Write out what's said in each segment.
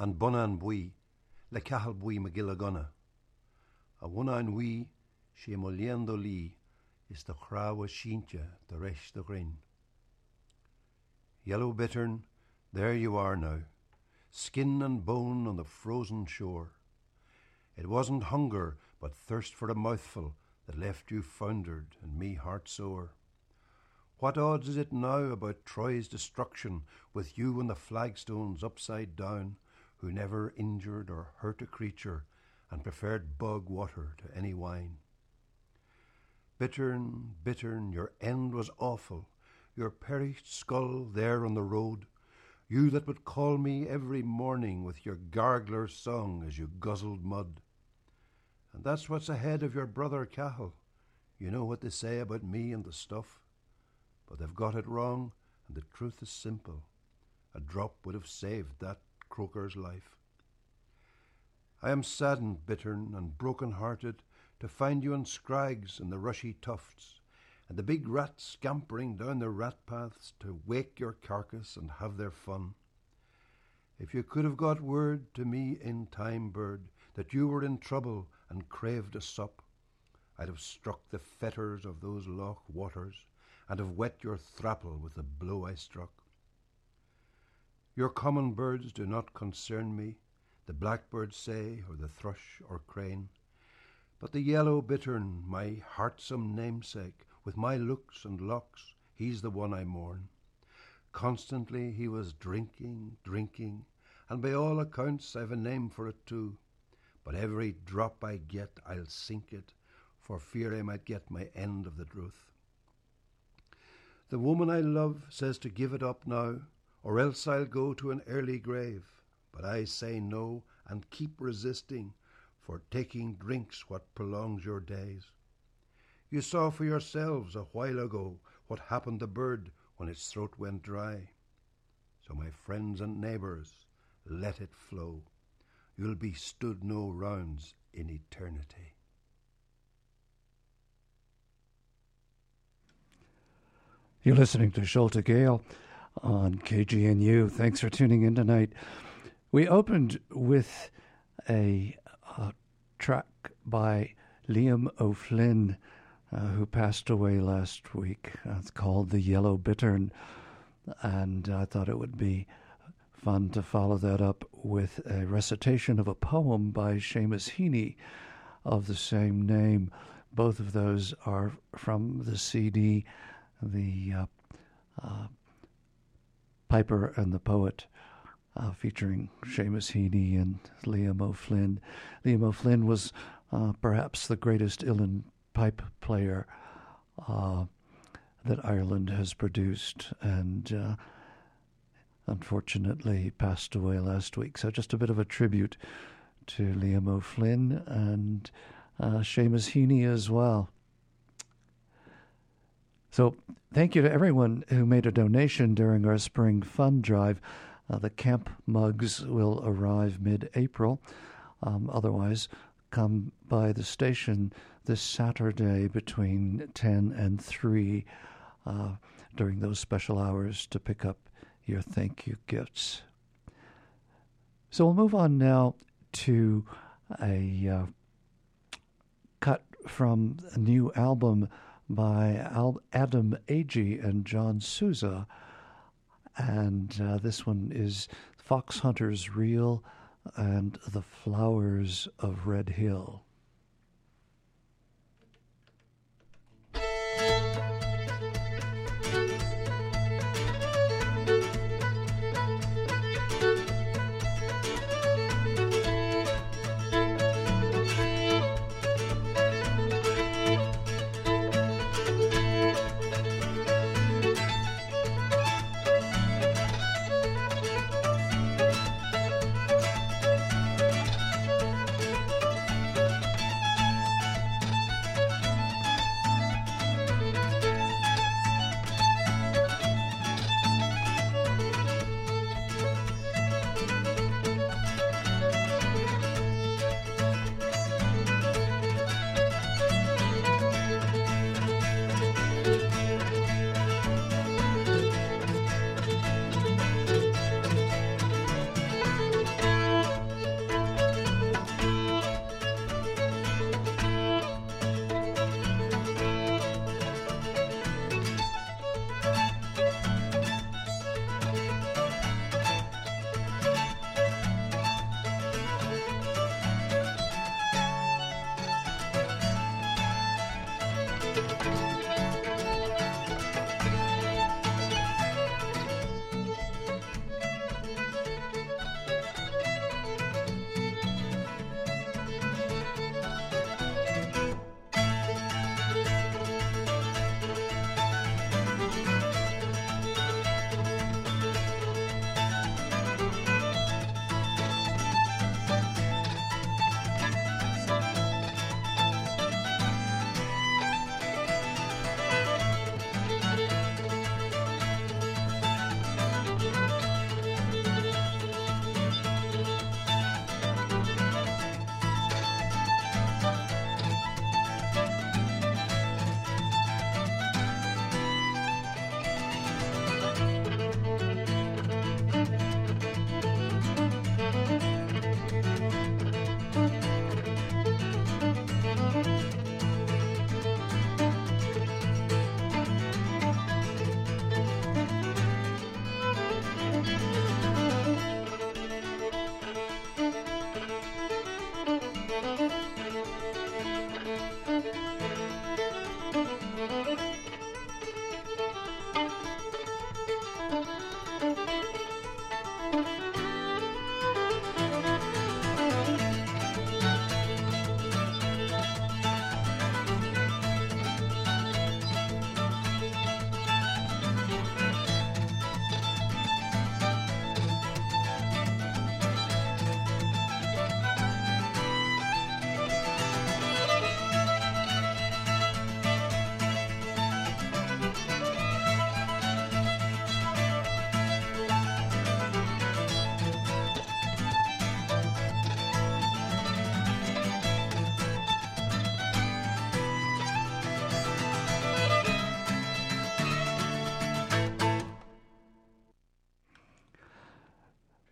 an bunan bui, le cahal bui magillagonna. A wunan wee, she moliendo lee, is the chrawa sheentje, the resh the grin. Yellow bittern, there you are now, skin and bone on the frozen shore. It wasn't hunger, but thirst for a mouthful that left you foundered and me heart sore. What odds is it now about Troy's destruction, with you on the flagstones upside down, who never injured or hurt a creature, and preferred bog water to any wine? Bittern, bittern, your end was awful, your perished skull there on the road, you that would call me every morning with your gargler song as you guzzled mud. And that's what's ahead of your brother Cahill. You know what they say about me and the stuff. But they've got it wrong, and the truth is simple. A drop would have saved that croaker's life. I am saddened, bittern, and broken-hearted to find you on scrags in the rushy tufts, and the big rats scampering down the rat paths to wake your carcass and have their fun. If you could have got word to me in time, bird, that you were in trouble and craved a sup, I'd have struck the fetters of those loch waters and have wet your thrapple with the blow I struck. Your common birds do not concern me, the blackbird say, or the thrush or crane, but the yellow bittern, my heartsome namesake, with my looks and locks, he's the one I mourn. Constantly he was drinking, drinking, and by all accounts I've a name for it too. But every drop I get, I'll sink it, for fear I might get my end of the druth. The woman I love says to give it up now, or else I'll go to an early grave. But I say no, and keep resisting, for taking drink's what prolongs your days. You saw for yourselves a while ago what happened to bird when its throat went dry. So my friends and neighbours, let it flow. You'll be stood no rounds in eternity. You're listening to Schulte Gale on KGNU. Thanks for tuning in tonight. We opened with a track by Liam O'Flynn, who passed away last week. It's called The Yellow Bittern, and I thought it would be fun to follow that up with a recitation of a poem by Seamus Heaney of the same name. Both of those are from the CD, The Piper and the Poet, featuring Seamus Heaney and Liam O'Flynn. Liam O'Flynn was perhaps the greatest uilleann pipe player that Ireland has produced, and unfortunately passed away last week. So just a bit of a tribute to Liam O'Flynn and Seamus Heaney as well. So thank you to everyone who made a donation during our spring fund drive. The camp mugs will arrive mid-April. Otherwise, come by the station this Saturday between 10 and 3 during those special hours to pick up your thank you gifts. So we'll move on now to a cut from a new album by Adam Agee and John Sousa. And this one is Fox Hunter's Reel and The Flowers of Red Hill.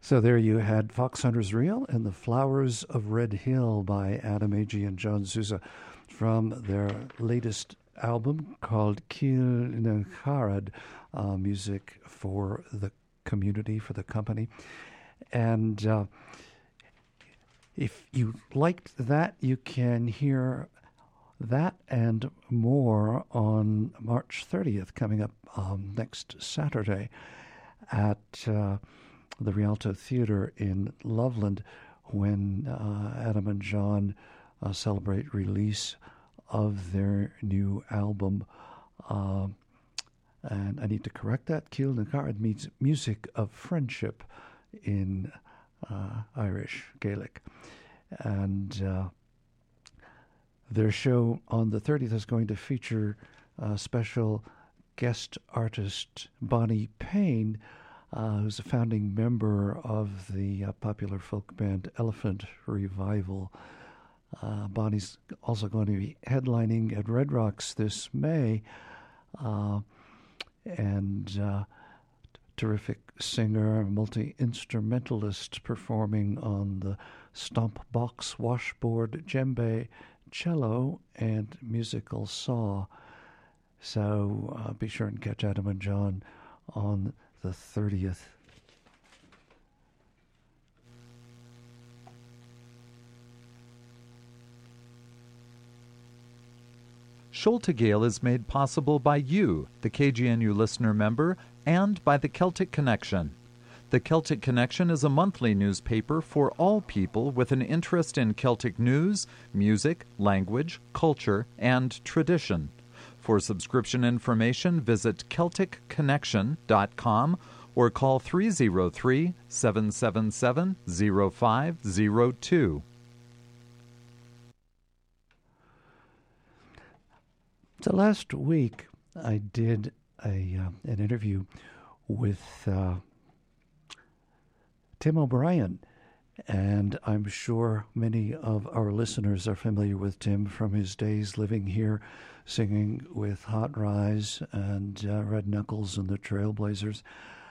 So there you had Fox Hunter's Reel and The Flowers of Red Hill by Adam Agee and John Sousa from their latest album called Cíl na Charad, music for the community, for the company. And if you liked that, you can hear that and more on March 30th, coming up next Saturday at the Rialto Theatre in Loveland, when Adam and John celebrate release of their new album. And I need to correct that. Cíl na Charad means music of friendship in Irish Gaelic. And their show on the 30th is going to feature special guest artist Bonnie Payne, who's a founding member of the popular folk band Elephant Revival. Bonnie's also going to be headlining at Red Rocks this May, and terrific singer, multi-instrumentalist, performing on the stomp box, washboard, djembe, cello, and musical saw. So be sure and catch Adam and John on the 30th. Sholta Gale is made possible by you, the KGNU listener member, and by the Celtic Connection. The Celtic Connection is a monthly newspaper for all people with an interest in Celtic news, music, language, culture, and tradition. For subscription information, visit CelticConnection.com or call 303-777-0502. So last week I did an interview with Tim O'Brien, and I'm sure many of our listeners are familiar with Tim from his days living here, singing with Hot Rise and Red Knuckles and the Trailblazers.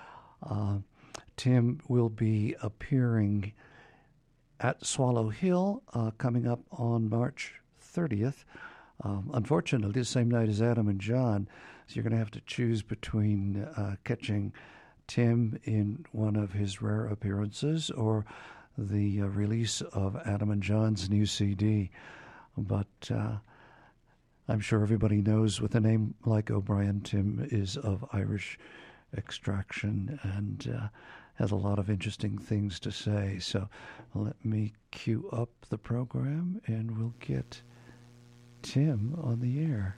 Tim will be appearing at Swallow Hill coming up on March 30th. Unfortunately, the same night as Adam and John, so you're going to have to choose between catching Tim in one of his rare appearances or the release of Adam and John's new CD. But I'm sure everybody knows with a name like O'Brien, Tim is of Irish extraction and has a lot of interesting things to say. So let me cue up the program and we'll get Tim on the air.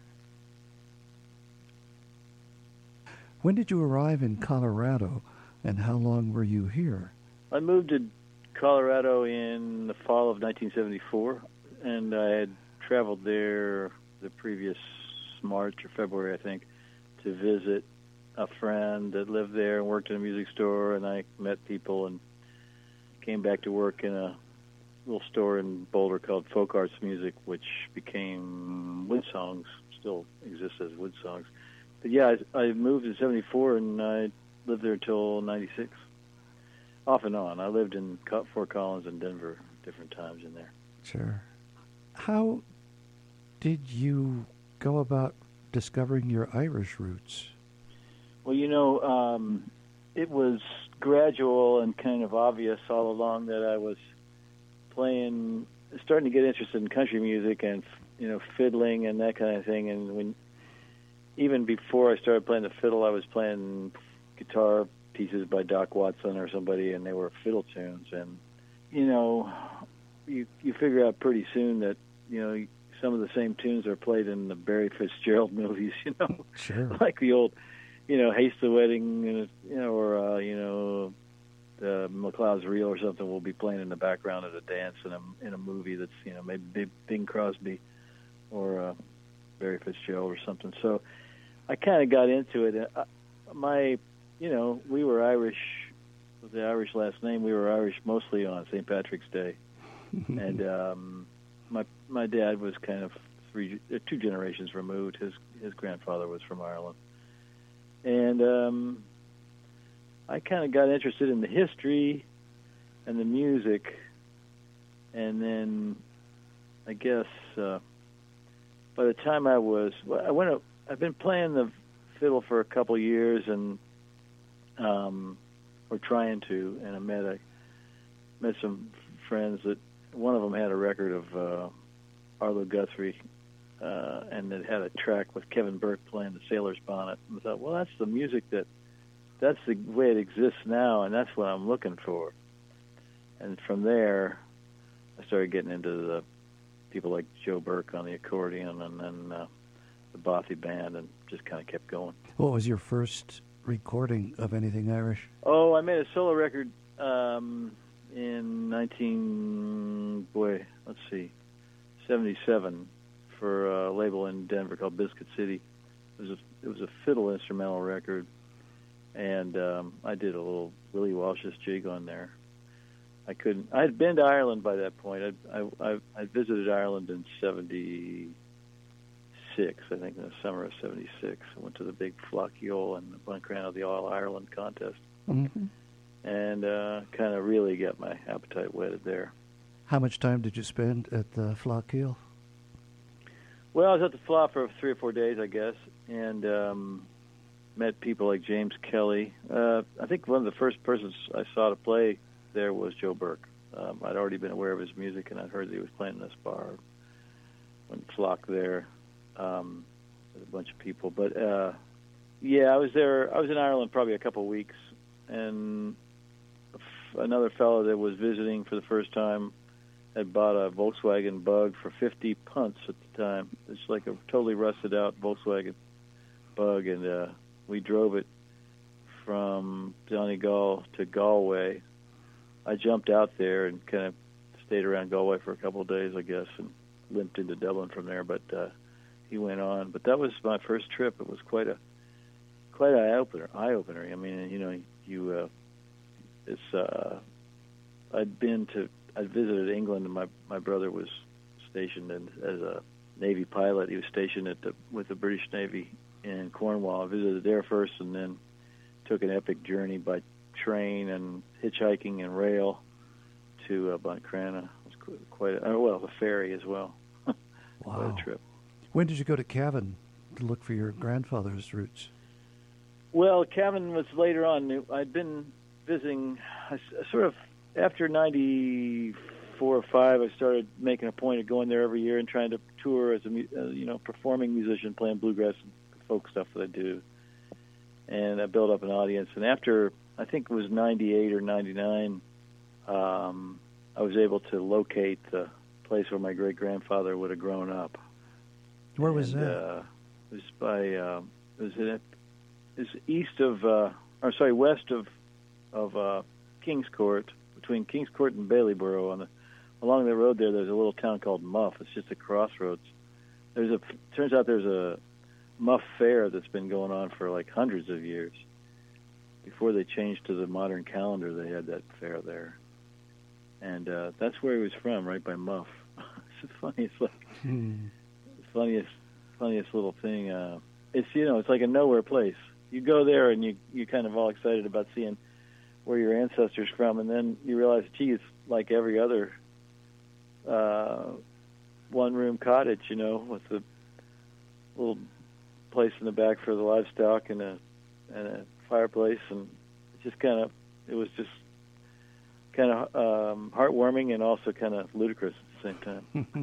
When did you arrive in Colorado, and how long were you here? I moved to Colorado in the fall of 1974, and I had traveled there the previous March or February, I think, to visit a friend that lived there and worked in a music store, and I met people and came back to work in a little store in Boulder called Folk Arts Music, which became Wood Songs, still exists as Wood Songs. But yeah, I moved in 74, and I lived there until 96, off and on. I lived in Fort Collins and Denver different times in there. Sure. How did you go about discovering your Irish roots? Well, it was gradual and kind of obvious all along that I was starting to get interested in country music and, fiddling and that kind of thing. And even before I started playing the fiddle, I was playing guitar pieces by Doc Watson or somebody, and they were fiddle tunes. And, you figure out pretty soon that, some of the same tunes are played in the Barry Fitzgerald movies, Sure. Like the old, Haste the Wedding, or, McLeod's Reel or something will be playing in the background at a dance in a movie that's, maybe Bing Crosby or Barry Fitzgerald or something. So I kind of got into it. We were Irish with the Irish last name. We were Irish mostly on St. Patrick's Day. And my dad was kind of two generations removed. His grandfather was from Ireland. And I kind of got interested in the history and the music, and then I guess by the time I've been playing the fiddle for a couple years, and or trying to, and I met some friends that one of them had a record of Arlo Guthrie, and it had a track with Kevin Burke playing the Sailor's Bonnet. And I thought, well, that's the music that's the way it exists now, and that's what I'm looking for. And from there, I started getting into the people like Joe Burke on the accordion, and then the Bothy Band, and just kind of kept going. What was your first recording of anything Irish? Oh, I made a solo record in 77 for a label in Denver called Biscuit City. It was a fiddle instrumental record, and I did a little Willie Walsh's jig on there. I had been to Ireland by that point. I visited Ireland in 76, I think, in the summer of 76. I went to the big Flaughkill and the Buncrana, the All Ireland contest, Mm-hmm. and kind of really got my appetite whetted there. How much time did you spend at the Flaughkill? Well, I was at the Flaw for 3 or 4 days, I guess, and met people like James Kelly. I think one of the first persons I saw to play there was Joe Burke. I'd already been aware of his music, and I'd heard that he was playing in this bar. Went flock there with a bunch of people. But, yeah, I was there. I was in Ireland probably a couple of weeks, and another fellow that was visiting for the first time had bought a Volkswagen Bug for 50 punts at the time. It's like a totally rusted-out Volkswagen Bug, and we drove it from Donegal to Galway. I jumped out there and kind of stayed around Galway for a couple of days, I guess, and limped into Dublin from there. But he went on. But that was my first trip. It was quite an eye opener. I mean, I visited England, and my brother was stationed as a Navy pilot. He was stationed with the British Navy in Cornwall. I visited there first, and then took an epic journey by train and hitchhiking and rail to Buncrana. It was a ferry as well. Wow. Quite a trip. When did you go to Cavan to look for your grandfather's roots? Well, Cavan was later on. I'd been visiting, sort of after 94 or 5, I started making a point of going there every year and trying to tour as a performing musician, playing bluegrass and folk stuff that I do. And I built up an audience. And after, I think it was 98 or 99, I was able to locate the place where my great-grandfather would have grown up. Where was that? It was west of Kings Court, between Kings Court and Baileyborough. Along the road there's a little town called Muff. It's just a crossroads. Turns out there's a Muff Fair that's been going on for like hundreds of years. Before they changed to the modern calendar, they had that fair there. And that's where he was from, right by Muff. It's funny. It's like the funniest little thing. It's like a nowhere place. You go there and you kind of all excited about seeing where your ancestors from, and then you realize, gee, it's like every other one-room cottage, with the little place in the back for the livestock and a fireplace, and it was just kind of heartwarming and also kind of ludicrous at the same time.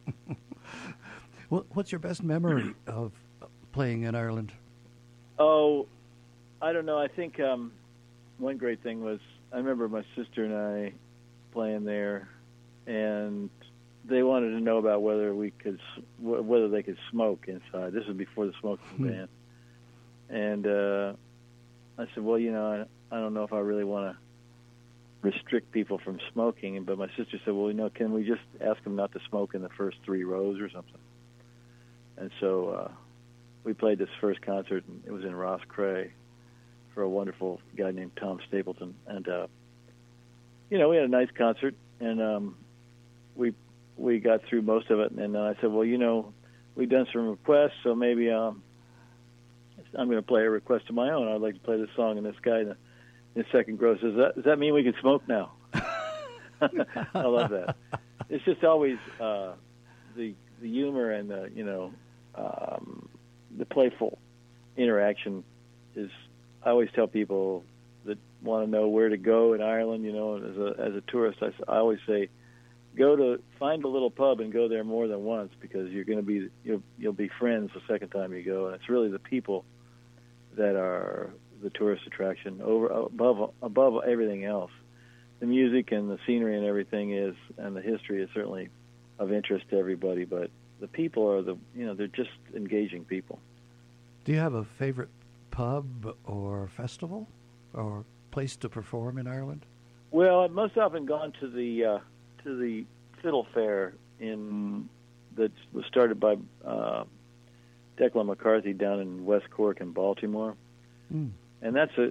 What's your best memory of playing in Ireland? Oh, I don't know. I think one great thing was I remember my sister and I playing there, and they wanted to know about whether they could smoke inside. This was before the smoking ban, and I said, well, I don't know if I really want to restrict people from smoking. But my sister said, well, can we just ask them not to smoke in the first 3 rows or something? And so we played this first concert, and it was in Rosscray for a wonderful guy named Tom Stapleton. And, we had a nice concert, and we got through most of it. And then I said, well, we've done some requests, so maybe I'm going to play a request of my own. I'd like to play this song. And this guy in the second row says, does that mean we can smoke now? I love that. It's just always the humor and the playful interaction is. I always tell people that want to know where to go in Ireland. As a tourist, I always say, find a little pub and go there more than once, because you'll be friends the second time you go, and it's really the people that are the tourist attraction above everything else. The music and the scenery and everything and the history is certainly of interest to everybody, but the people are they're just engaging people. Do you have a favorite pub or festival or place to perform in Ireland? Well, I've most often gone to the Fiddle Fair that was started by Declan McCarthy down in West Cork in Baltimore, and that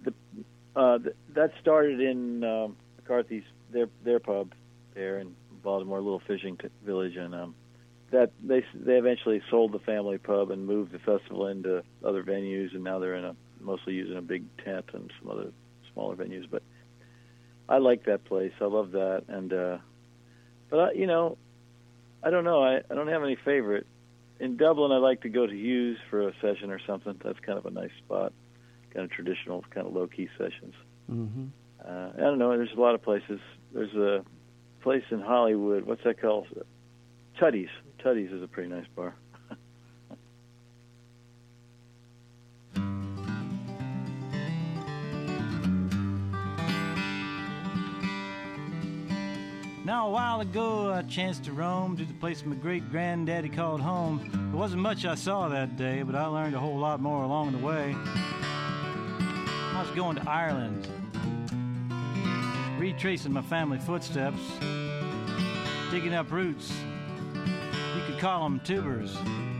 started in McCarthy's their pub there in Baltimore, a little fishing village, and that they eventually sold the family pub and moved the festival into other venues, and now they're mostly using a big tent and some other smaller venues. But I like that place. I love that, and but I don't know. I don't have any favorite. In Dublin, I like to go to Hughes for a session or something. That's kind of a nice spot, kind of traditional, kind of low-key sessions. Mm-hmm. I don't know. There's a lot of places. There's a place in Hollywood. What's that called? Tutty's. Tutty's is a pretty nice bar. Now, a while ago, I chanced to roam to the place my great-granddaddy called home. There wasn't much I saw that day, but I learned a whole lot more along the way. I was going to Ireland, retracing my family footsteps, digging up roots. You could call them tubers.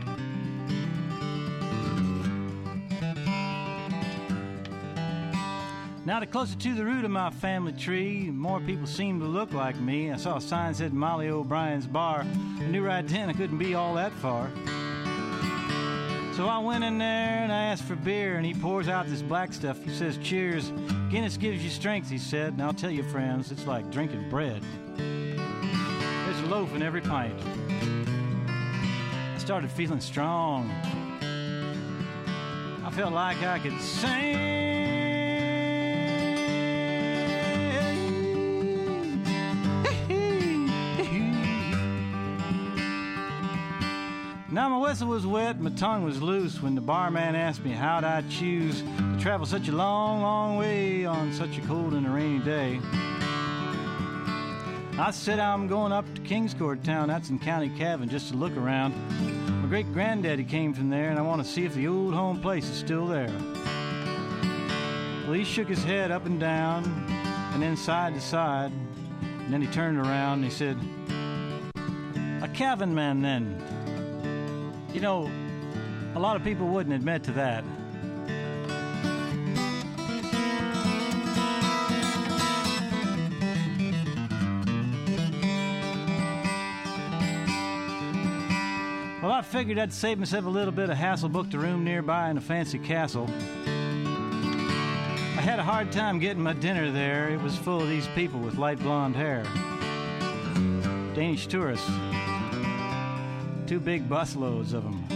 Now, the closer to the root of my family tree, the more people seemed to look like me. I saw a sign that said Molly O'Brien's Bar. I knew right then I couldn't be all that far. So I went in there and I asked for beer, and he pours out this black stuff. He says, "Cheers. Guinness gives you strength," he said. And I'll tell you, friends, it's like drinking bread. There's a loaf in every pint. I started feeling strong. I felt like I could sing. Now my whistle was wet, my tongue was loose when the barman asked me how'd I choose to travel such a long, long way on such a cold and a rainy day. I said I'm going up to Kingscourt town, that's in County Cavan, just to look around. My great-granddaddy came from there, and I want to see if the old home place is still there. Well, he shook his head up and down, and then side to side, and then he turned around and he said, "A Cavan man, then." You know, a lot of people wouldn't admit to that. Well, I figured I'd save myself a little bit of hassle, booked a room nearby in a fancy castle. I had a hard time getting my dinner there. It was full of these people with light blonde hair. Danish tourists. 2 big busloads of them.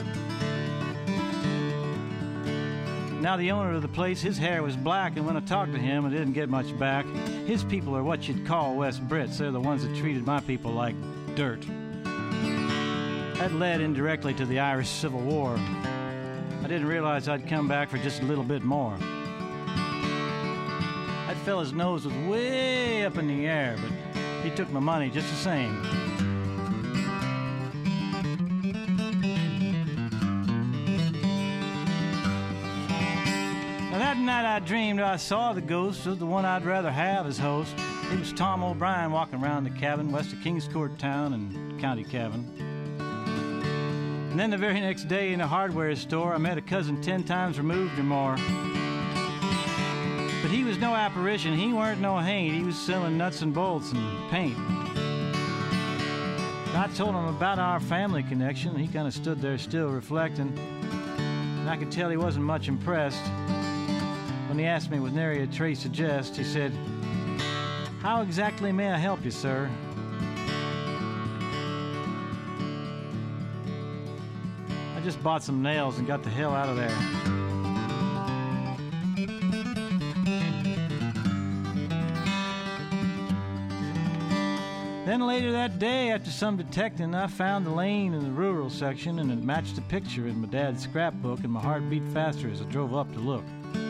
Now the owner of the place, his hair was black, and when I talked to him, I didn't get much back. His people are what you'd call West Brits. They're the ones that treated my people like dirt. That led indirectly to the Irish Civil War. I didn't realize I'd come back for just a little bit more. That fella's nose was way up in the air, but he took my money just the same. That night I dreamed I saw the ghost of the one I'd rather have as host. It was Tom O'Brien walking around the cabin west of Kingscourt town in County Cavan. And then the very next day in a hardware store, I met a cousin 10 times removed or more. But he was no apparition. He weren't no haint. He was selling nuts and bolts and paint. And I told him about our family connection. He kind of stood there still reflecting. And I could tell he wasn't much impressed. When he asked me with nary a trace of jest, he said, How exactly may I help you, sir? I just bought some nails and got the hell out of there. Then later that day, after some detecting, I found the lane in the rural section, and it matched a picture in my dad's scrapbook, and my heart beat faster as I drove up to look.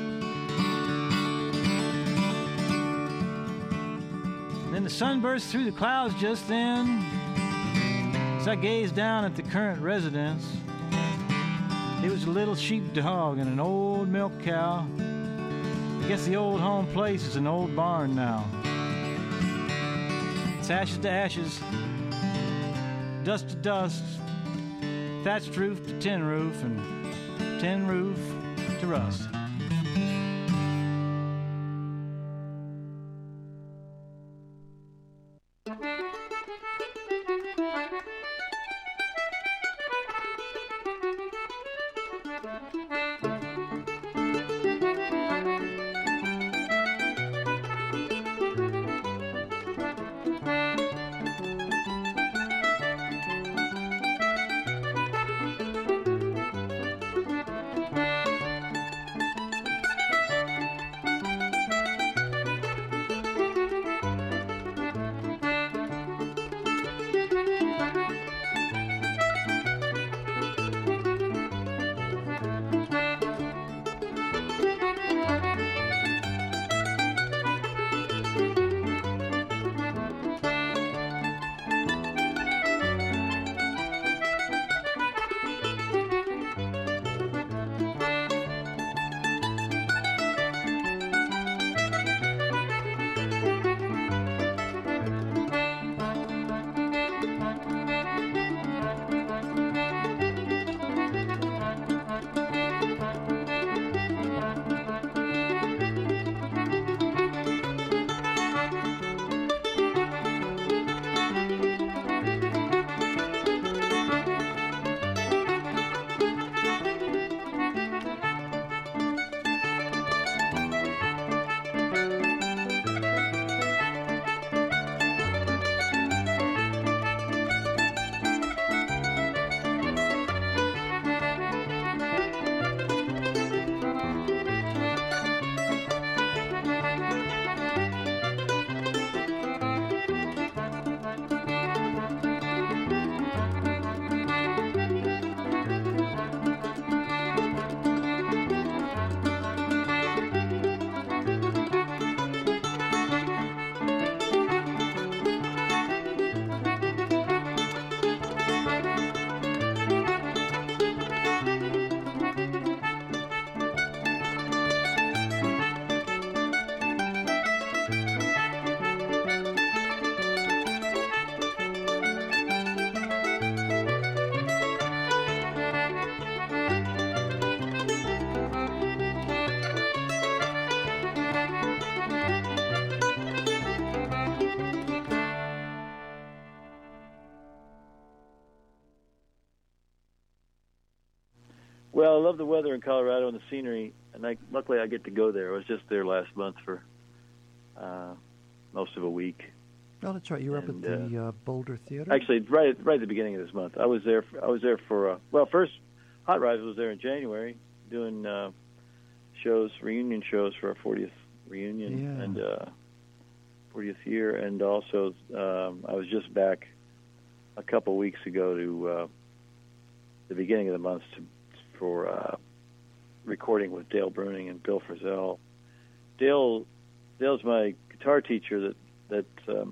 Then the sun burst through the clouds just then, as I gazed down at the current residence. It was a little sheep dog and an old milk cow. I guess the old home place is an old barn now. It's ashes to ashes, dust to dust, thatched roof to tin roof, and tin roof to rust. Well, I love the weather in Colorado and the scenery, and luckily I get to go there. I was just there last month for most of a week. Oh, that's right. You were up at the Boulder Theater. Actually, right at the beginning of this month, I was there. For first, Hot Rise was there in January doing reunion shows for our 40th reunion and 40th year, and also I was just back a couple weeks ago to the beginning of the month for recording with Dale Bruning and Bill Frisell. Dale's my guitar teacher that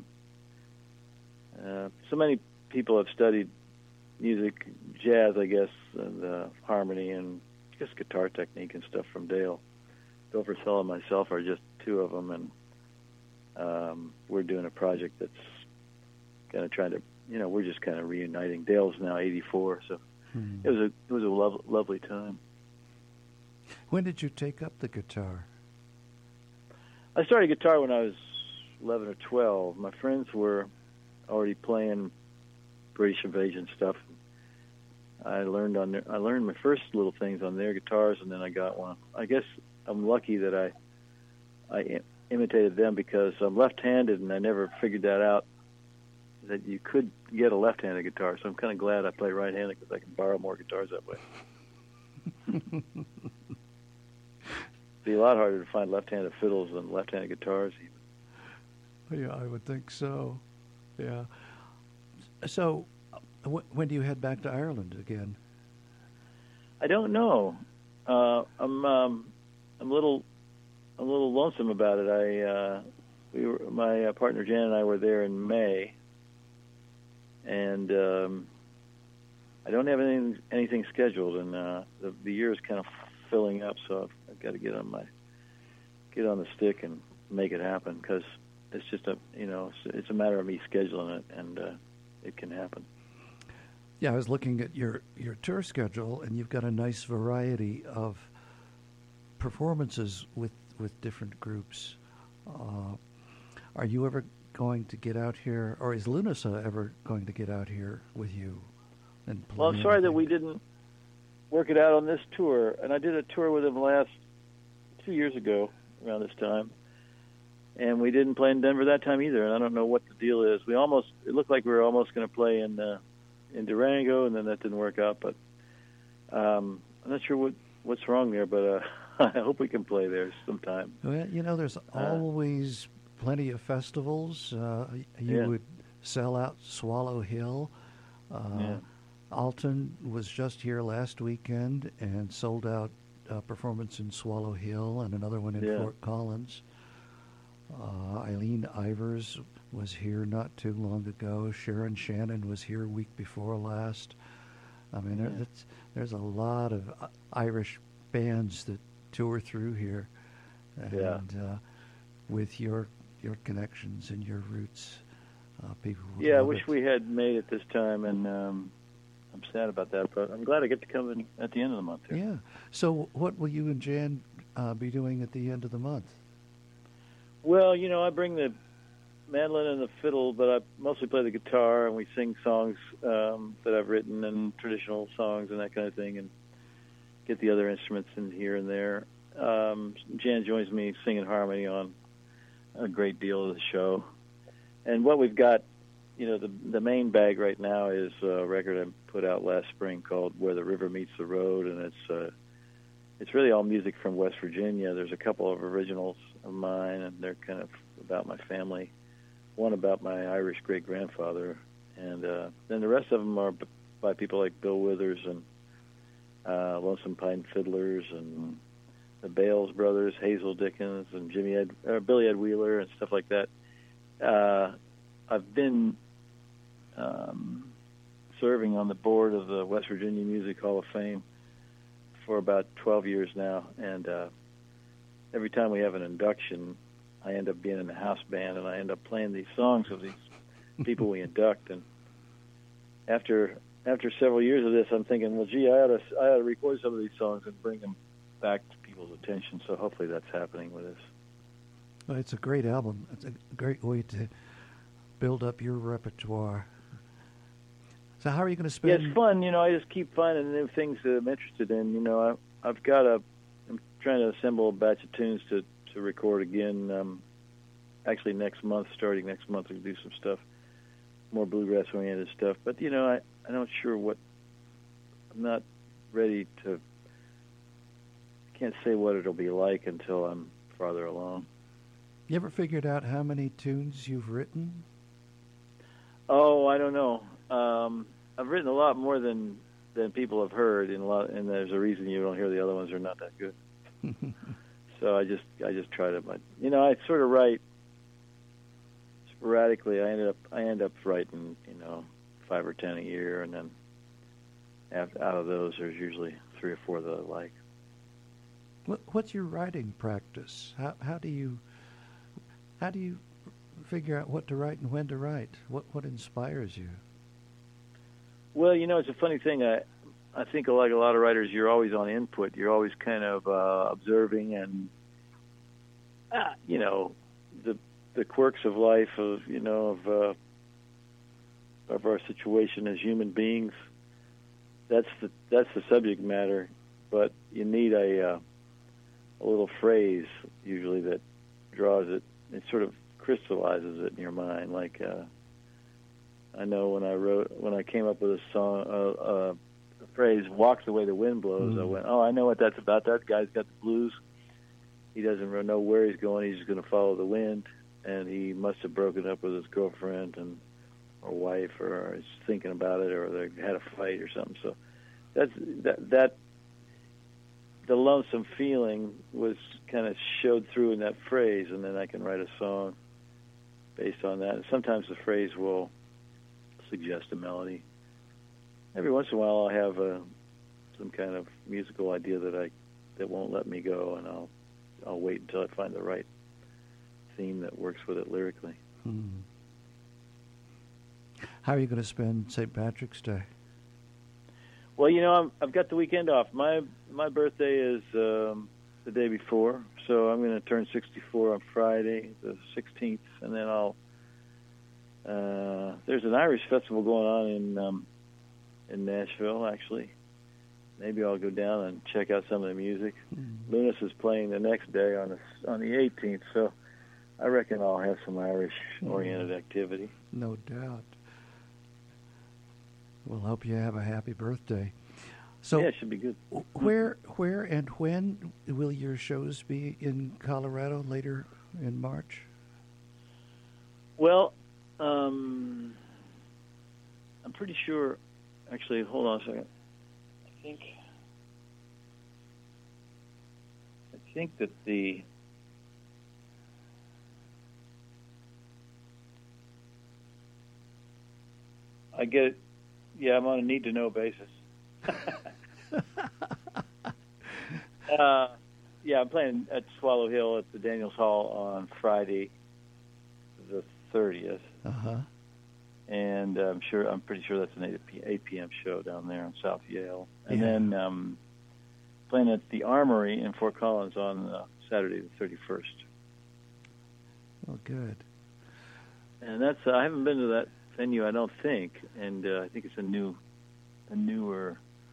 so many people have studied music, jazz, I guess, and harmony and just guitar technique and stuff from Dale. Bill Frisell and myself are just two of them, and we're doing a project that's kind of trying to, we're just kind of reuniting. Dale's now 84, so it was a lovely time. When did you take up the guitar? I started guitar when I was 11 or 12. My friends were already playing British Invasion stuff. I learned my first little things on their guitars, and then I got one. I guess I'm lucky that imitated them because I'm left-handed, and I never figured that out, that you could get a left-handed guitar. So I'm kind of glad I play right-handed because I can borrow more guitars that way. It'd be a lot harder to find left-handed fiddles than left-handed guitars even. Yeah, I would think so. Yeah. So, when do you head back to Ireland again? I don't know. I'm a little lonesome about it. My partner Jan and I were there in May, and I don't have anything scheduled, and the year is kind of filling up, so I've got to get on the stick and make it happen, because it's just it's a matter of me scheduling it, and it can happen. Yeah, I was looking at your tour schedule, and you've got a nice variety of performances with different groups. Are you ever going to get out here, or is Lunasa ever going to get out here with you? And play? Well, I'm sorry that we didn't work it out on this tour, and I did a tour with him last 2 years ago around this time, and we didn't play in Denver that time either, and I don't know what the deal is. It looked like we were almost going to play in Durango, and then that didn't work out, but I'm not sure what's wrong there, but I hope we can play there sometime. Well, there's always plenty of festivals. You would sell out Swallow Hill. Alton was just here last weekend and sold out a performance in Swallow Hill and another one in Fort Collins. Eileen Ivers was here not too long ago. Sharon Shannon was here week before last. I mean, there's a lot of Irish bands that tour through here, and with your connections and your roots, people. I wish we had made it this time, and I'm sad about that. But I'm glad I get to come in at the end of the month here. Yeah. So, what will you and Jan be doing at the end of the month? Well, I bring the mandolin and the fiddle, but I mostly play the guitar, and we sing songs that I've written, and traditional songs and that kind of thing, and get the other instruments in here and there. Jan joins me singing harmony on a great deal of the show. And what we've got, the main bag right now is a record I put out last spring called Where the River Meets the Road, and it's really all music from West Virginia. There's a couple of originals of mine, and they're kind of about my family. One about my Irish great-grandfather, and then the rest of them are by people like Bill Withers and Lonesome Pine Fiddlers and the Bales Brothers, Hazel Dickens, and Billy Ed Wheeler, and stuff like that. I've been serving on the board of the West Virginia Music Hall of Fame for about 12 years now, and every time we have an induction, I end up being in the house band, and I end up playing these songs of these people we induct. And after several years of this, I'm thinking, well, gee, I ought to record some of these songs and bring them back to people's attention. So hopefully that's happening with this. Well, it's a great album. It's a great way to build up your repertoire. So how are you going to spend? Yeah, it's fun. I just keep finding new things that I'm interested in. I'm trying to assemble a batch of tunes to record again. Actually, starting next month, we'll do some stuff, more bluegrass-oriented stuff. But I'm not sure I'm not ready to. Can't say what it'll be like until I'm farther along. You ever figured out how many tunes you've written? Oh, I don't know. I've written a lot more than people have heard, and there's a reason you don't hear the other ones are not that good. So I just try to, I sort of write sporadically. I end up writing, 5 or 10 a year, and then out of those, there's usually 3 or 4 that I like. What's your writing practice? How do you figure out what to write and when to write? What inspires you? Well, it's a funny thing. I think like a lot of writers, you're always on input. You're always kind of observing and, the quirks of life of our situation as human beings. That's the subject matter, but you need a little phrase usually that draws it. It sort of crystallizes it in your mind. Like I know when I came up with a song, a phrase, "Walk the way the wind blows." I went, "Oh, I know what that's about. That guy's got the blues. He doesn't really know where he's going. He's just going to follow the wind, and he must have broken up with his girlfriend or wife, or is thinking about it, or they had a fight or something." So that the lonesome feeling was kind of showed through in that phrase, and then I can write a song based on that. And sometimes the phrase will suggest a melody. Every once in a while, I'll have some kind of musical idea that won't let me go, and I'll wait until I find the right theme that works with it lyrically. How are you going to spend St. Patrick's Day? Well, I've got the weekend off. My birthday is the day before, so I'm going to turn 64 on Friday, the 16th, and then there's an Irish festival going on in Nashville, actually. Maybe I'll go down and check out some of the music. Lunas is playing the next day on the 18th, so I reckon I'll have some Irish-oriented activity. No doubt. We'll hope you have a happy birthday. So, yeah, it should be good. Where and when will your shows be in Colorado later in March? Well, I'm pretty sure. Actually, hold on a second. I think that I get it. Yeah, I'm on a need-to-know basis. Yeah, I'm playing at Swallow Hill at the Daniels Hall on Friday, the 30th. And I'm pretty sure that's an 8 p.m. show down there in South Yale. And then playing at the Armory in Fort Collins on Saturday the 31st. Oh, good. And that's I haven't been to that venue, I don't think, and I think it's a newer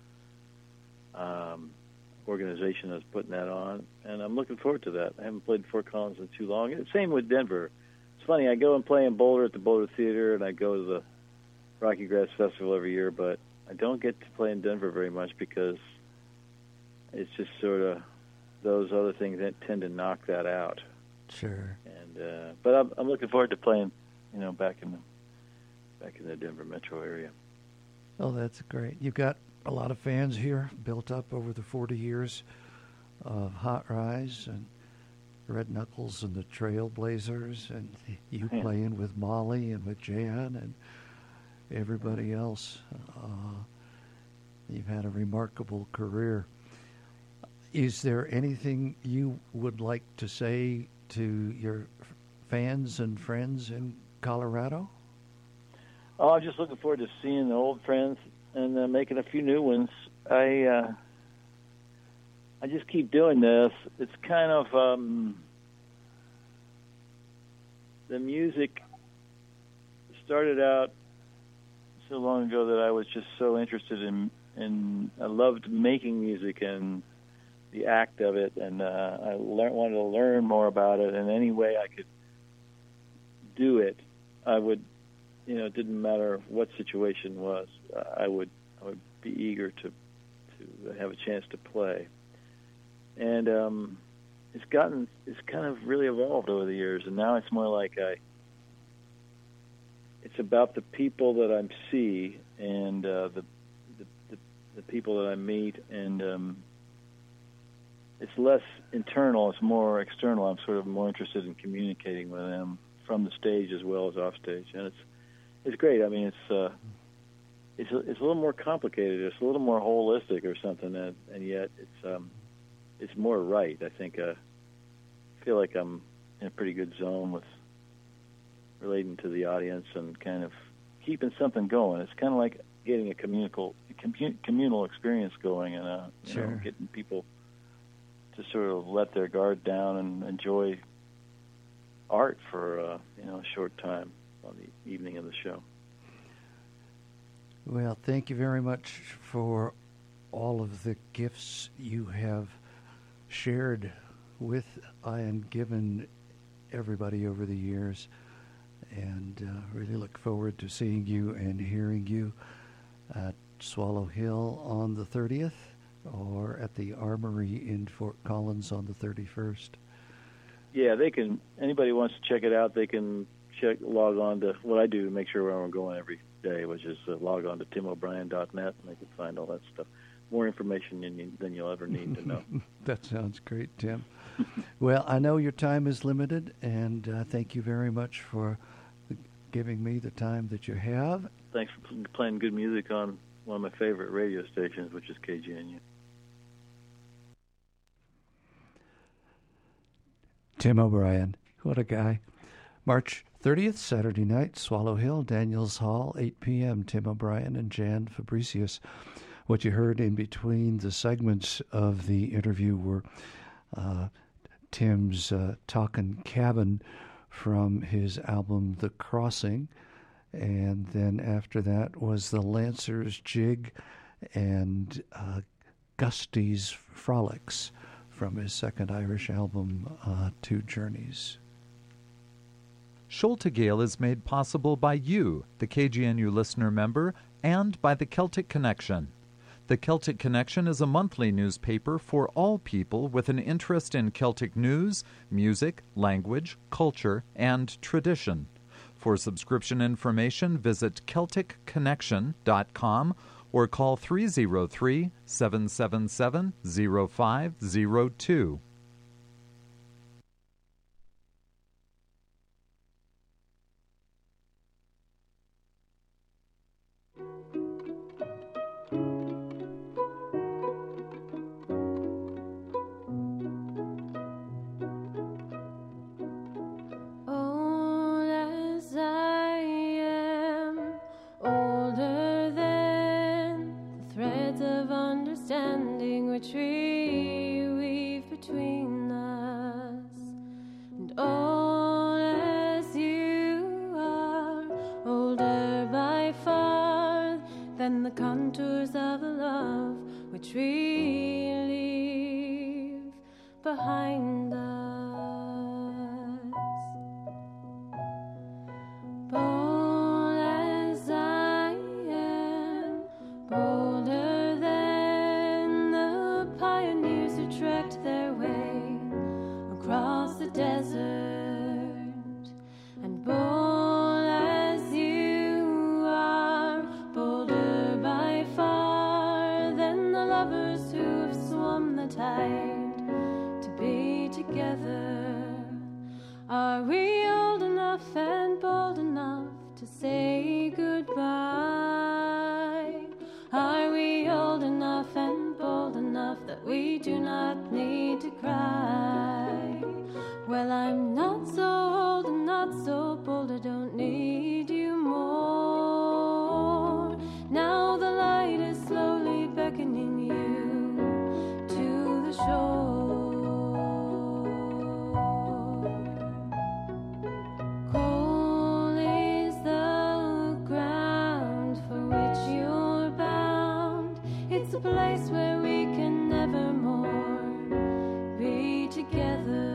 organization that's putting that on, and I'm looking forward to that. I haven't played Fort Collins in too long. Same with Denver. It's funny, I go and play in Boulder at the Boulder Theater, and I go to the Rocky Grass Festival every year, but I don't get to play in Denver very much because it's just sort of those other things that tend to knock that out. Sure. And but I'm looking forward to playing, back in the Denver metro area. Oh, that's great. You've got a lot of fans here built up over the 40 years of Hot Rise and Red Knuckles and the Trailblazers, and you playing with Molly and with Jan and everybody else. You've had a remarkable career. Is there anything you would like to say to your fans and friends in Colorado? Oh, I'm just looking forward to seeing the old friends and making a few new ones. I just keep doing this. It's kind of the music started out so long ago that I was just so interested in I loved making music and the act of it, and I wanted to learn more about it. And any way I could do it, I would. It didn't matter what situation was. I would be eager to have a chance to play. And it's kind of really evolved over the years, and now it's more like it's about the people that I see and the people that I meet, and it's less internal, it's more external. I'm sort of more interested in communicating with them from the stage as well as off stage, and it's great. I mean, it's a little more complicated. It's a little more holistic or something, and yet it's more right. I think I feel like I'm in a pretty good zone with relating to the audience and kind of keeping something going. It's kind of like getting a communal experience going, and sure. Getting people to sort of let their guard down and enjoy art for a short time on the evening of the show. Well, thank you very much for all of the gifts you have shared with Ian Gibbon everybody over the years, and really look forward to seeing you and hearing you at Swallow Hill on the 30th or at the Armory in Fort Collins on the 31st. Yeah, they can. Anybody who wants to check it out, they can log on to what I do to make sure where I'm going every day, which is log on to timobrien.net, and they can find all that stuff. More information than you'll ever need to know. That sounds great, Tim. Well, I know your time is limited, and thank you very much for giving me the time that you have. Thanks for playing good music on one of my favorite radio stations, which is KGNU. Tim O'Brien, what a guy. March 30th, Saturday night, Swallow Hill, Daniels Hall, 8 p.m., Tim O'Brien and Jan Fabricius. What you heard in between the segments of the interview were Tim's Talkin' Cabin from his album The Crossing, and then after that was the Lancer's Jig and Gusty's Frolics from his second Irish album, Two Journeys. Sholtegale is made possible by you, the KGNU listener member, and by the Celtic Connection. The Celtic Connection is a monthly newspaper for all people with an interest in Celtic news, music, language, culture, and tradition. For subscription information, visit CelticConnection.com or call 303-777-0502. Which we weave between us, and old as you are, older by far than the contours of a love which we leave behind us. Bold as I am, bolder trekked their way across the desert, and bold as you are, bolder by far than the lovers who have swum the tide to be together. Are we old enough and bold enough to say goodbye? Are we old enough and bold enough that we do not need to cry? Well, I'm not so old and not so bold, I don't need you more. Now the light is slowly beckoning you to the shore. Cold is the ground for which you're bound. It's a place where we can never more be together.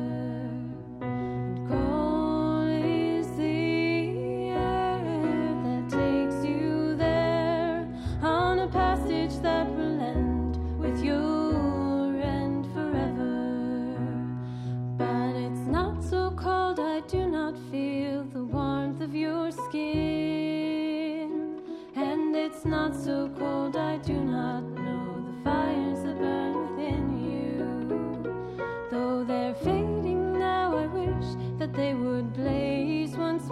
And cold is the air that takes you there on a passage that will end with your end forever. But it's not so cold, I do not feel the warmth of your skin. And it's not so cold, I do not know the fires that burn within you. Though they're fading now, I wish that they would blaze once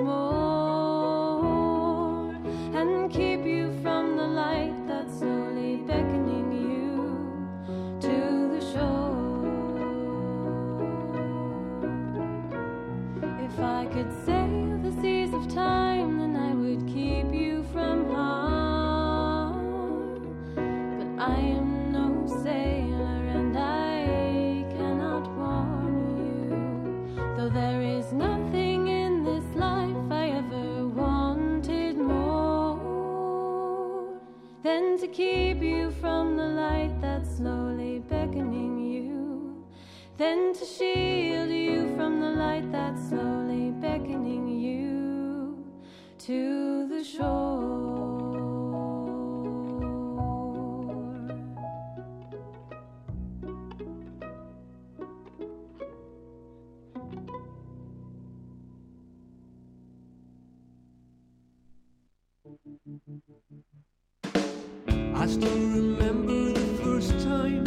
more and keep you from the light that's slowly beckoning you to the shore. If I could sail the seas of time, then I would keep you from harm. But I am no sailor, and I cannot warn you. Though there is nothing in this life I ever wanted more than to keep you from the light that's slowly beckoning you, than to shield you from from the light that's slowly beckoning you to the shore. I still remember the first time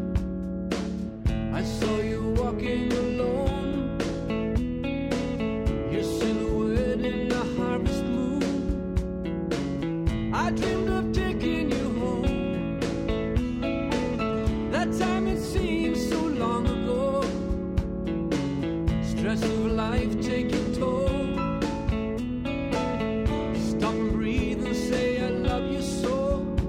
I saw you walking alone, your silhouette in the harvest moon. I dreamed of taking you home. That time it seems so long ago. Stress of life taking toll. Stop and breathe and say I love you so.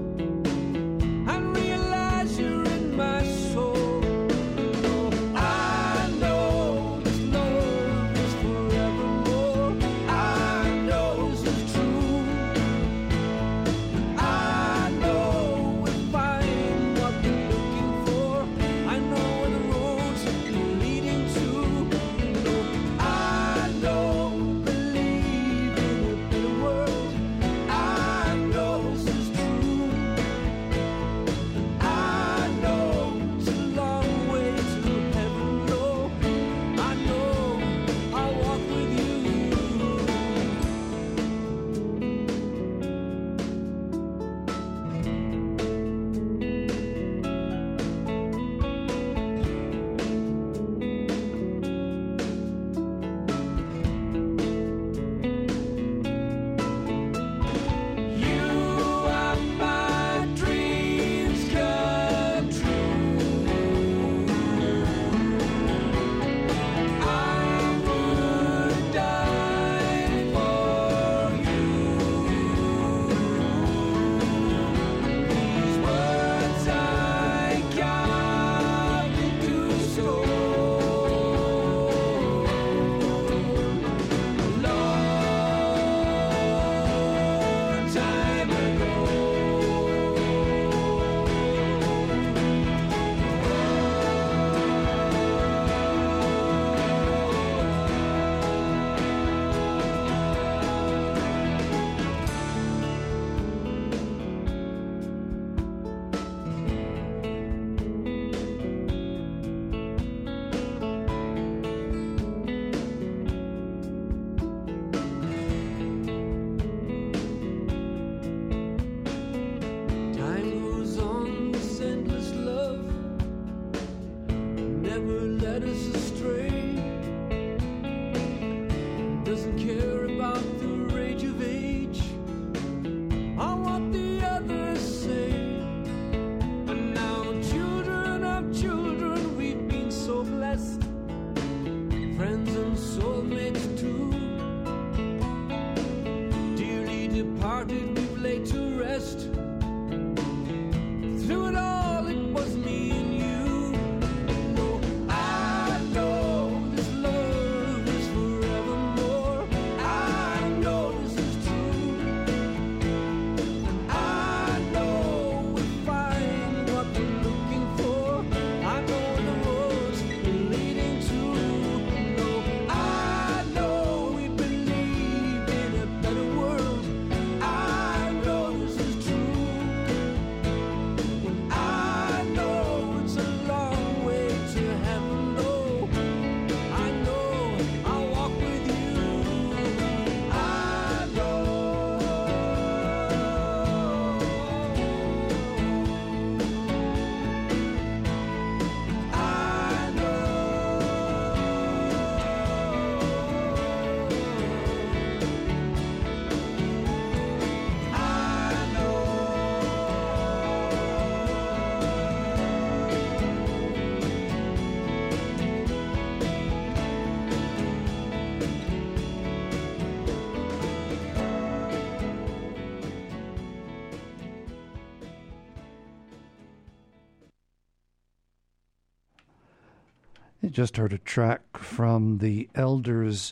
You just heard a track from the Elders'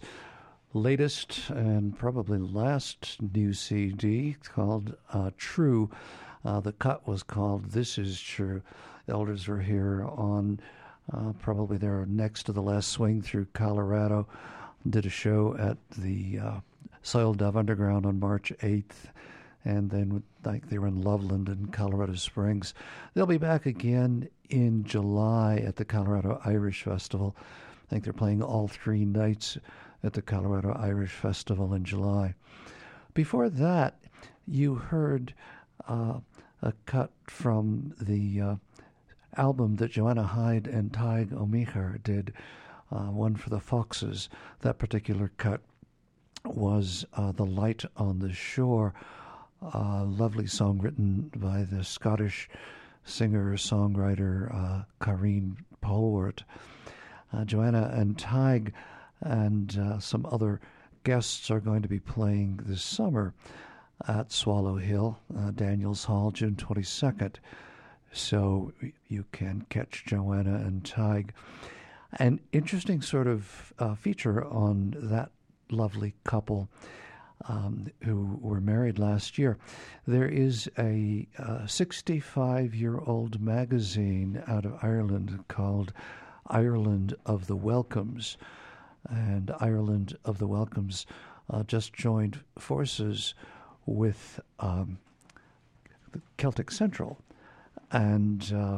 latest and probably last new CD called True. The cut was called This Is True. Elders were here on probably their next to the last swing through Colorado. Did a show at the Soil Dove Underground on March 8th, and then they were in Loveland and Colorado Springs. They'll be back again in July at the Colorado Irish Festival. I think they're playing all 3 nights at the Colorado Irish Festival in July. Before that, you heard a cut from the album that Joanna Hyde and Tadhg O'Meara did, one for the Foxes. That particular cut was The Light on the Shore, a lovely song written by the Scottish singer-songwriter Karine Polwart. Joanna and Tadhg and some other guests are going to be playing this summer at Swallow Hill, Daniels Hall, June 22nd. So you can catch Joanna and Tadhg. An interesting sort of feature on that lovely couple who were married last year. There is a 65-year-old magazine out of Ireland called Ireland of the Welcomes. And Ireland of the Welcomes just joined forces with Celtic Central. And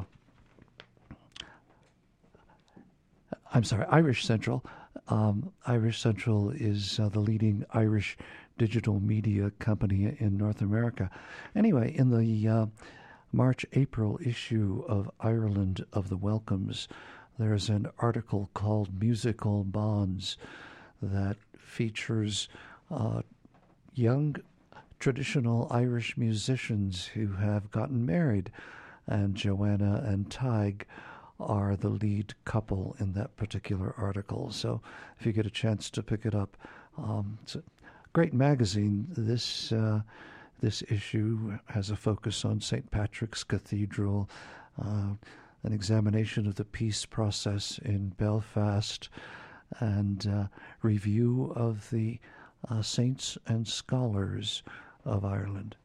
Irish Central. Irish Central is the leading Irish digital media company in North America. Anyway, in the March-April issue of Ireland of the Welcomes, there's an article called Musical Bonds that features young traditional Irish musicians who have gotten married, and Joanna and Tadhg are the lead couple in that particular article. So if you get a chance to pick it up, it's a great magazine. This issue has a focus on St. Patrick's Cathedral, an examination of the peace process in Belfast, and review of the saints and scholars of Ireland.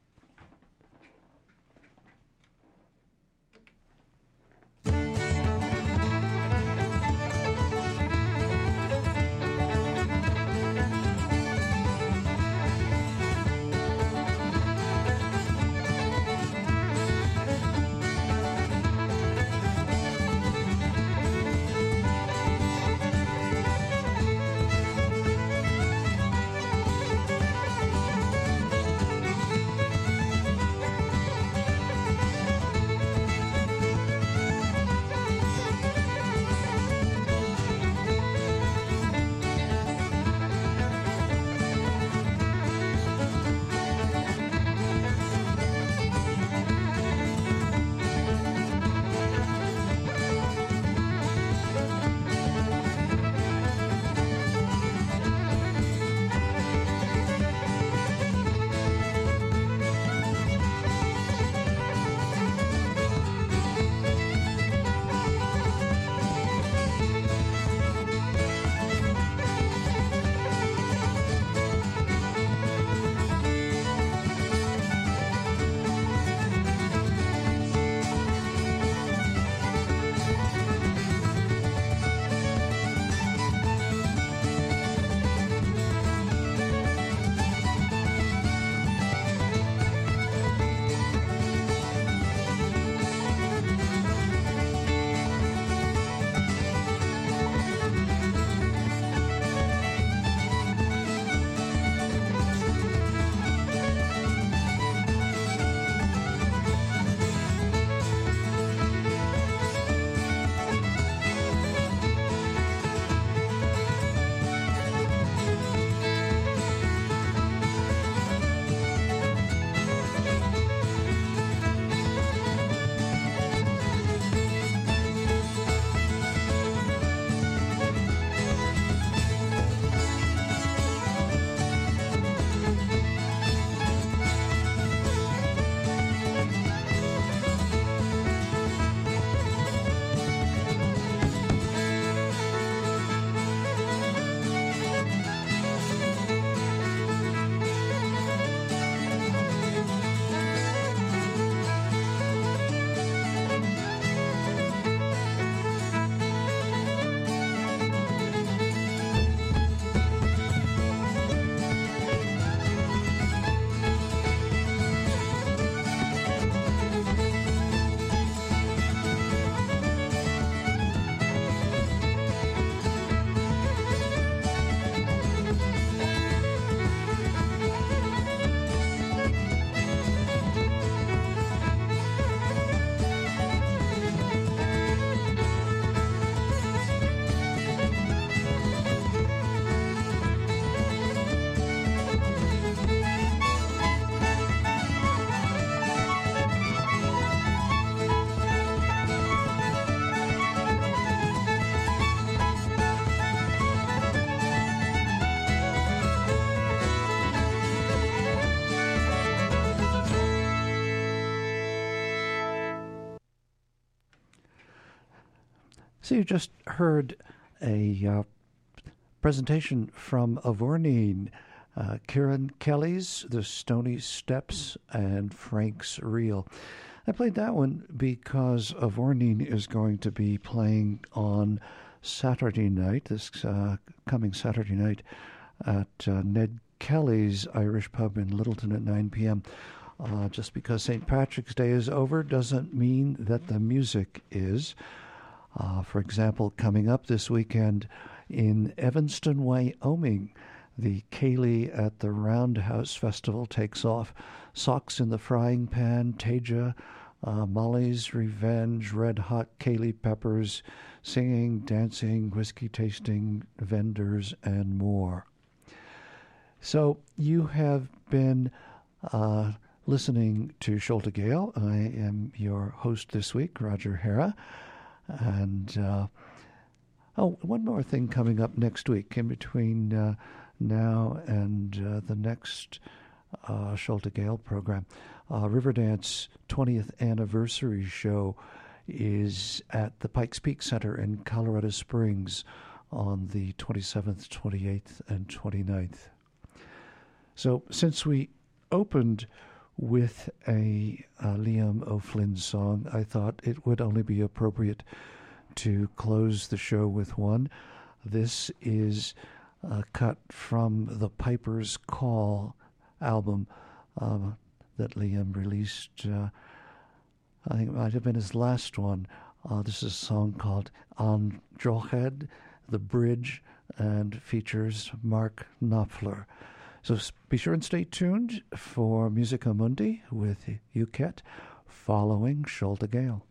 So you just heard a presentation from Avornine, Kieran Kelly's The Stony Steps, and Frank's Reel. I played that one because Avornine is going to be playing on Saturday night, this coming Saturday night, at Ned Kelly's Irish Pub in Littleton at 9 p.m. Just because St. Patrick's Day is over doesn't mean that the music is. For example, coming up this weekend in Evanston, Wyoming, the Ceilidh at the Roundhouse Festival takes off. Socks in the Frying Pan, Teja, Molly's Revenge, Red Hot Ceilidh Peppers, singing, dancing, whiskey tasting, vendors, and more. So you have been listening to Sholta Gale. I am your host this week, Roger Hera. And, one more thing coming up next week in between now and the next Sholta Gale program. Riverdance 20th anniversary show is at the Pikes Peak Center in Colorado Springs on the 27th, 28th, and 29th. So since we opened with a Liam O'Flynn song, I thought it would only be appropriate to close the show with one. This is a cut from the Piper's Call album that Liam released. I think it might have been his last one. This is a song called An Droghad, The Bridge, and features Mark Knopfler. So be sure and stay tuned for Musica Mundi with Yuket following Sholta Gale.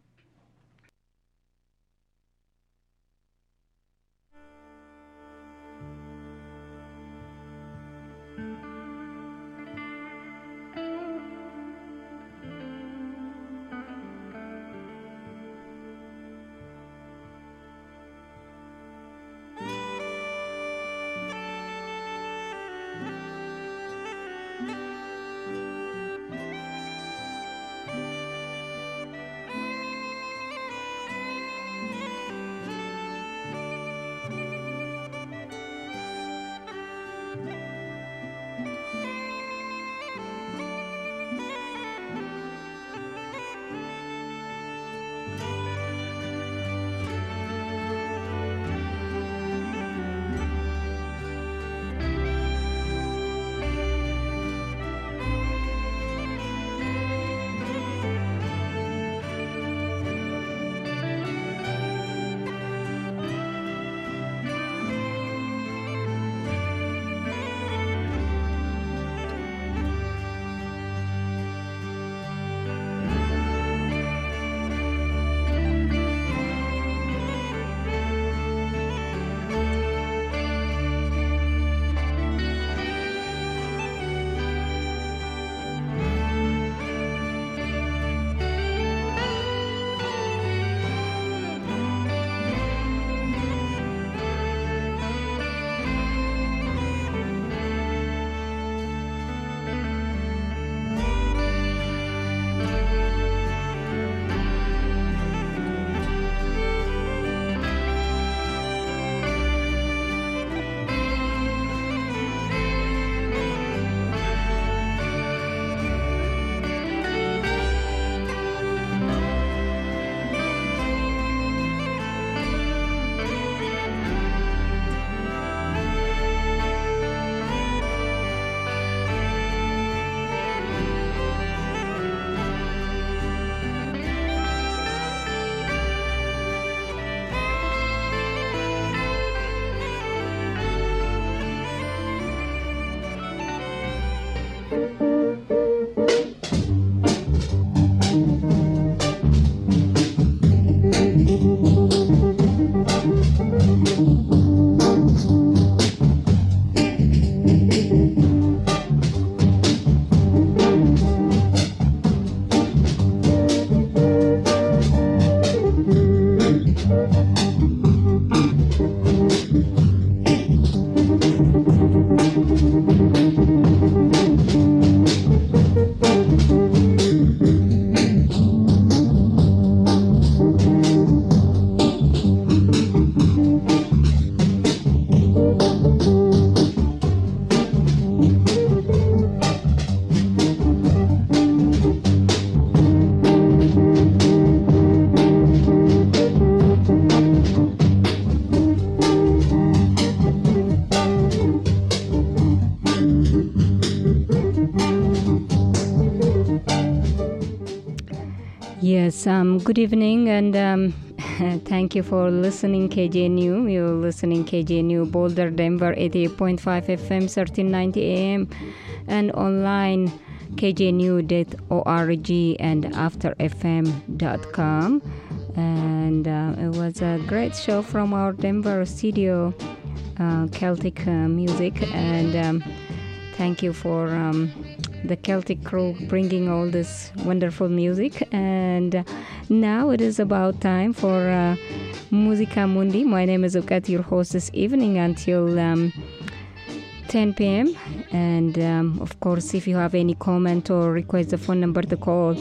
Yes, good evening, and thank you for listening KJNU. You're listening KJNU Boulder, Denver, 88.5 FM, 1390 AM, and online kjnu.org and afterfm.com. And it was a great show from our Denver studio, Celtic music, and thank you for the Celtic crew bringing all this wonderful music. And now it is about time for Musica Mundi. My name is Ukat, your host this evening until 10 p.m. And of course, if you have any comment or request, the phone number to call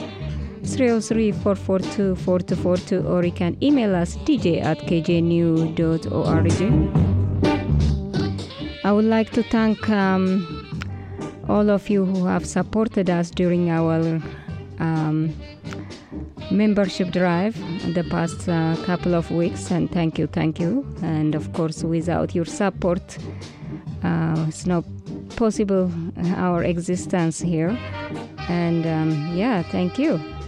303-442-4242, or you can email us dj@kjnu.org. I would like to thank all of you who have supported us during our membership drive the past couple of weeks, and thank you. And of course, without your support, it's not possible our existence here. And thank you.